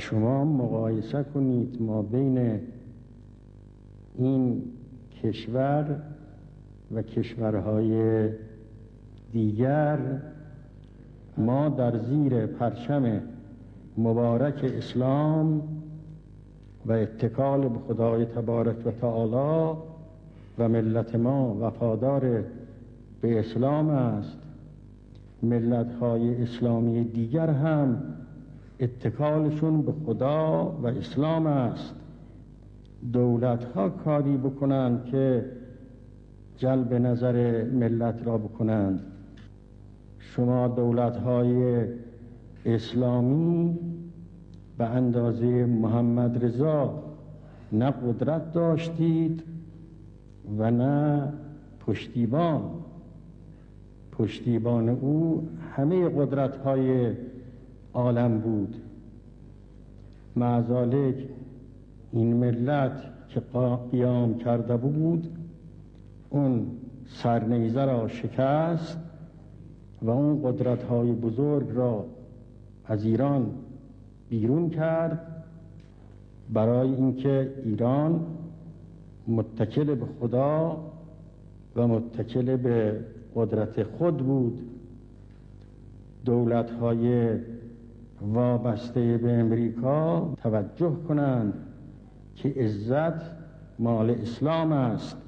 شما مقایسه کنید ما بین این کشور و کشورهای دیگر. ما در زیر پرچم مبارک اسلام و اتکال به خدای تبارک و تعالی و ملت ما وفادار به اسلام است. ملت‌های اسلامی دیگر هم اتکالشون به خدا و اسلام است. دولت‌ها کاری بکنند که جلب نظر ملت را بکنند. شما دولت‌های اسلامی به اندازه محمد رضا نه قدرت داشتید و نه پشتیبان او همه قدرت‌های عالم بود. معذالک این ملت که قیام کرده بود اون سرنیزه را شکست و اون قدرت‌های بزرگ را از ایران بیرون کرد، برای اینکه ایران متکل به خدا و متکل به قدرت خود بود. دولت‌های وابسته به امریکا توجه کنند که عزت مال اسلام است.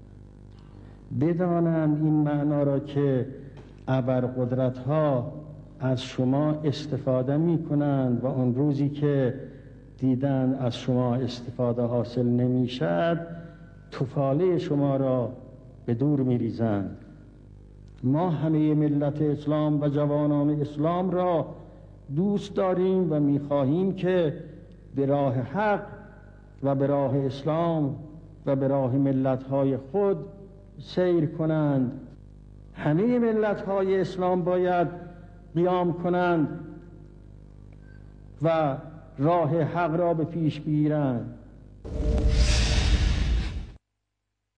بدانند این معنا را که ابرقدرت‌ها از شما استفاده می کنند و آن روزی که دیدن از شما استفاده حاصل نمی شد تفاله شما را به دور می ریزند. ما همه ملت اسلام و جوانان اسلام را دوست داریم و می خواهیم که به راه حق و به راه اسلام و به راه ملت‌های خود سیر کنند. همه ملت‌های اسلام باید قیام کنند و راه حق را به پیش گیرند.